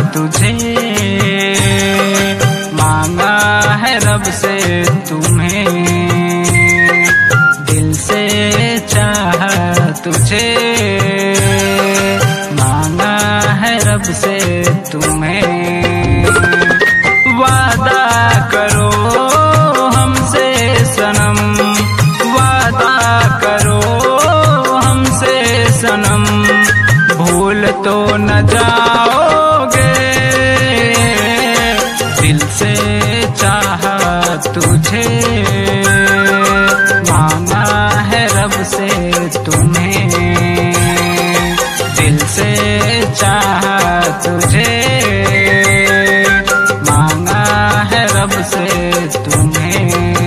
तुझे, मांगा है रब से तुम्हें, दिल से चाहा तुझे, मांगा है रब से तुम्हें। वादा करो हमसे सनम, वादा करो हमसे सनम, भूल तो न जाओगे, दिल से चाहा तुझे, मांगा है रब से तुम्हें, दिल से चाहा तुझे, मांगा है रब से तुम्हें।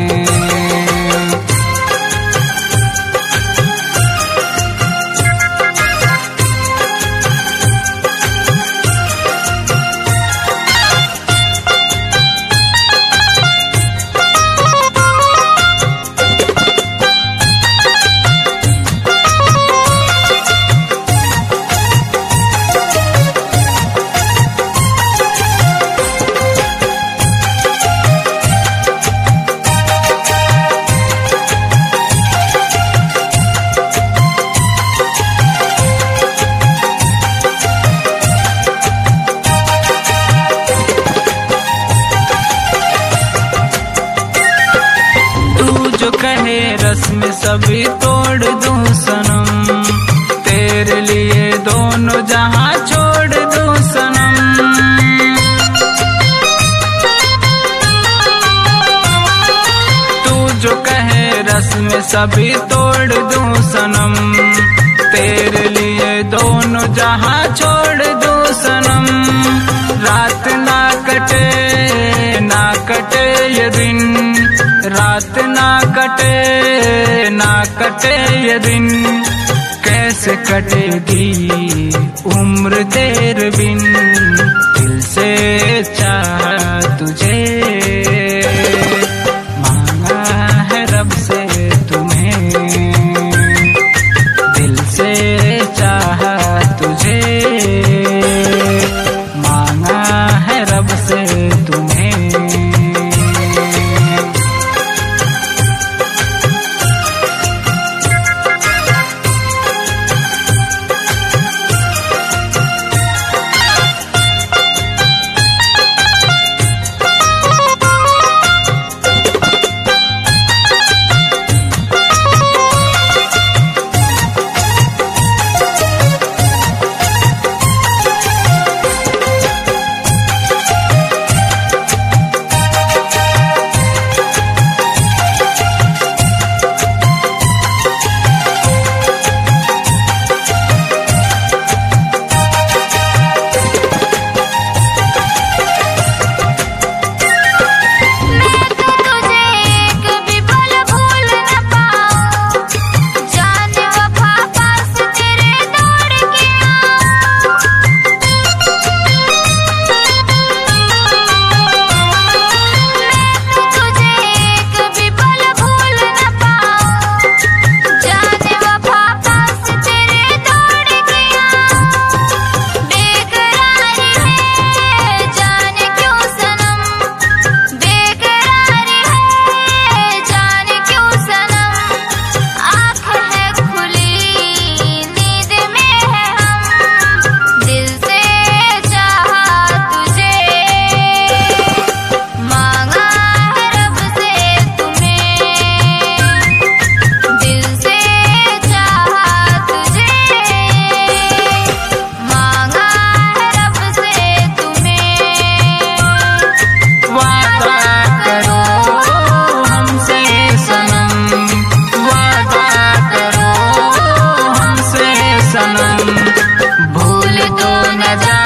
जो कहे रस्म सभी तोड़ दूं सनम, तेरे लिए दोनों जहां छोड़ दूं सनम। तू जो कहे रस्म सभी तोड़ दूं सनम, तेरे लिए दोनों जहां छोड़ दूं सनम। रात ना कटे ये दिन, रात ना कटे ये दिन, कैसे कटेगी उम्र तेरे बिन, दिल से चाहा तुझे, मांगा है रब से तुम्हें, दिल से चाहा तुझे, मांगा है रब से तुम्हें। भूल तो न जा